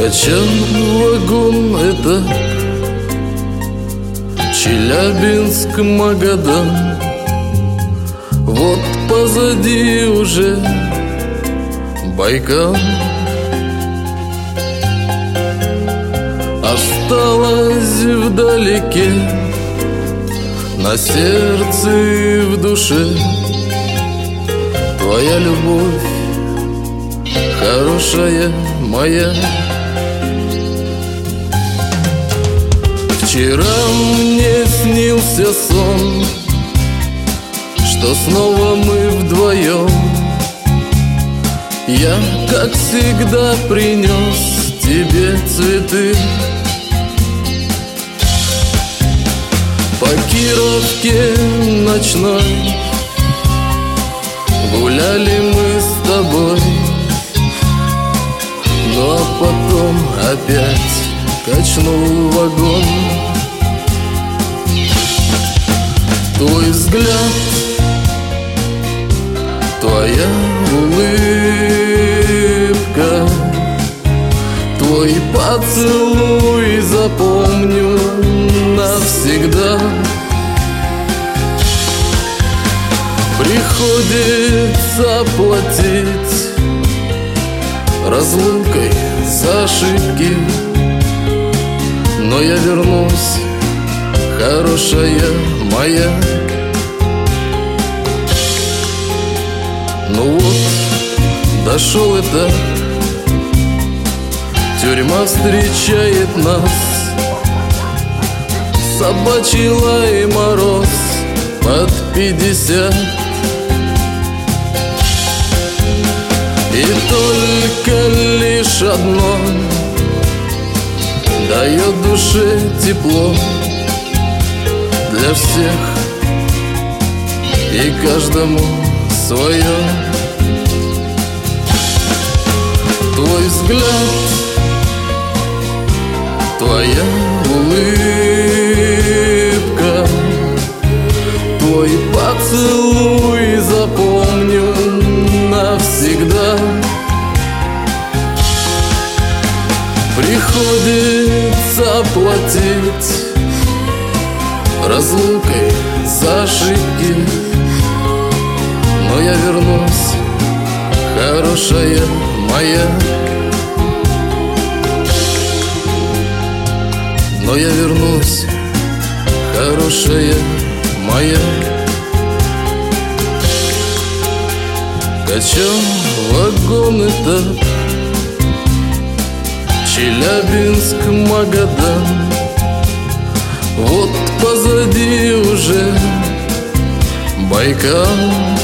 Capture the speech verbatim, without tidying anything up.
Качан, вагон, это Челябинск, Магадан. Вот позади уже Байкал. Осталось вдалеке, на сердце и в душе твоя любовь, хорошая моя. Вчера мне снился сон, что снова мы вдвоем. Я, как всегда, принес тебе цветы. По Кировке ночной гуляли мы с тобой, ну а потом опять качнул вагон. Твой взгляд, твоя улыбка, твой поцелуй запомню навсегда. Приходится платить разлукой за ошибки, но я вернусь, хорошая моя. Ну вот, дошел этап, тюрьма встречает нас. Собачий лай и мороз под пятьдесят. И только лишь одно дает душе тепло, для всех и каждому свое. Твой взгляд, твоя улыбка, твой поцелуй запомню навсегда. Приходится платить разлукой за ошибки, но я вернусь, хорошая моя. Но я вернусь, хорошая моя. Качан, вагон, этап, Челябинск, Магадан. Вот позади уже Байкал.